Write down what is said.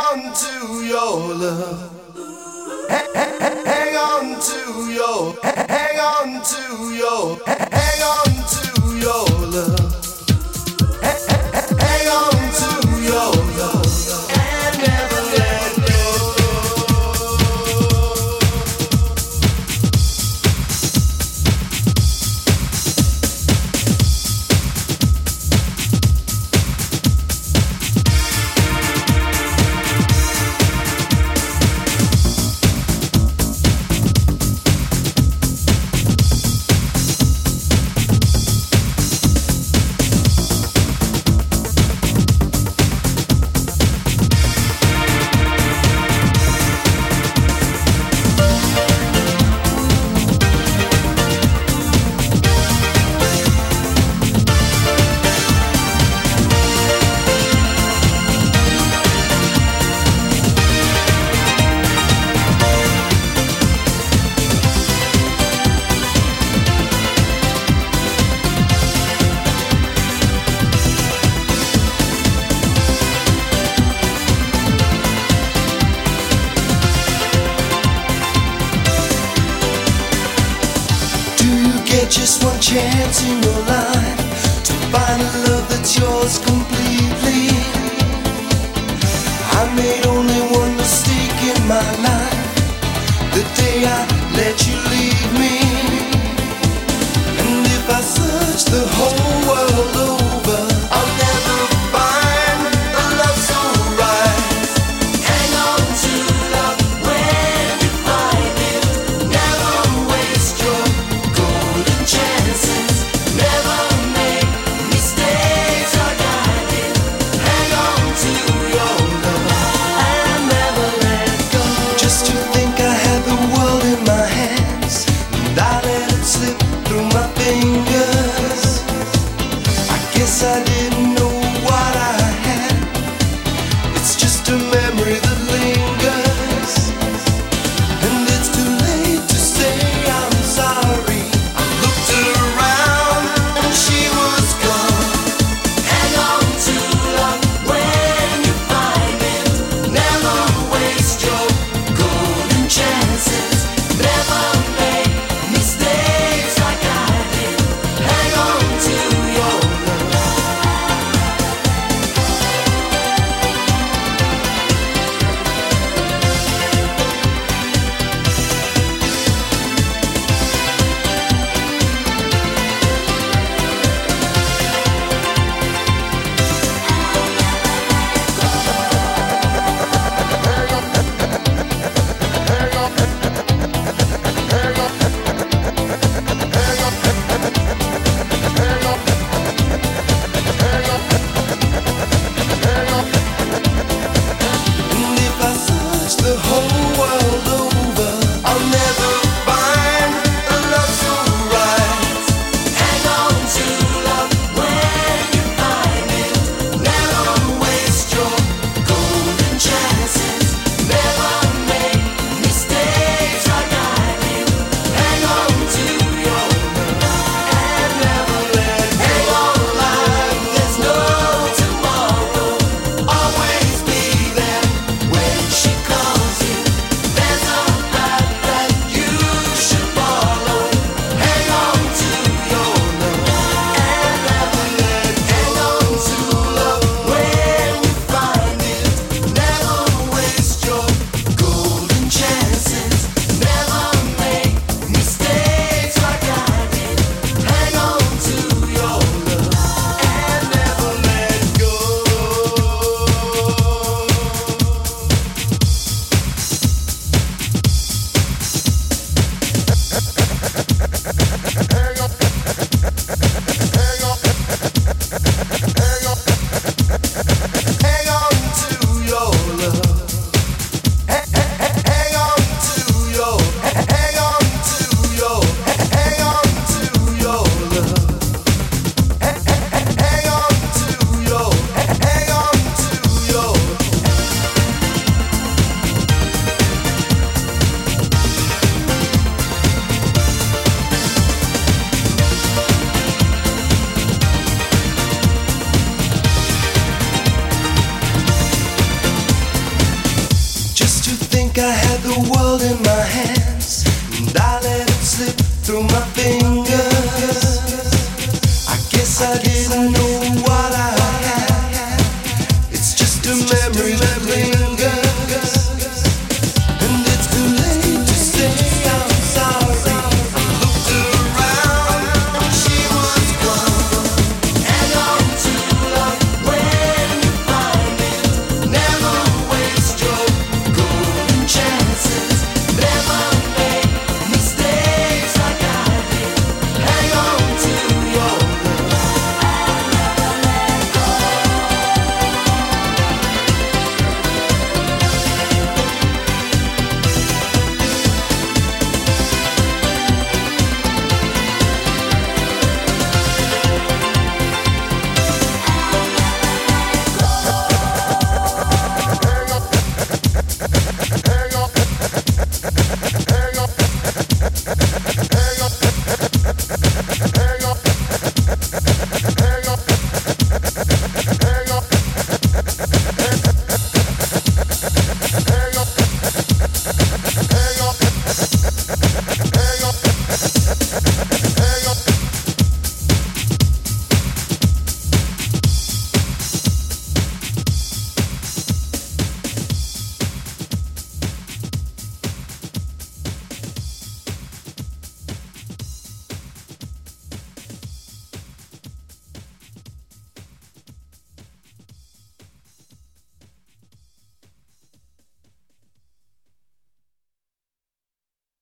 on to your love. Hang on to your, hang on to your, hang on to your love. Hang on to your love and never let go. Just one chance in your life to find a love that's yours completely. I made only one mistake in my life, the day I let you leave me. And if I search the whole world over, I'll never find a love so right. Hang on to love when you find it. Never waste your golden chances. Never make mistakes or guided. Hang on to your love and never let go. Just to think I had the world in my hands and I let it slip through my fingers. I guess I didn't know what I had. It's just a memory that lingers. And it's too late to say I'm sorry. I looked around and she was gone. Hang on to love when you find it. Never waste your golden chances. Never make mistakes like I did. Hang on to your love. I had the world in my hands, and I let it slip through my fingers. I guess I didn't know what I had. It's just a memory that lingers.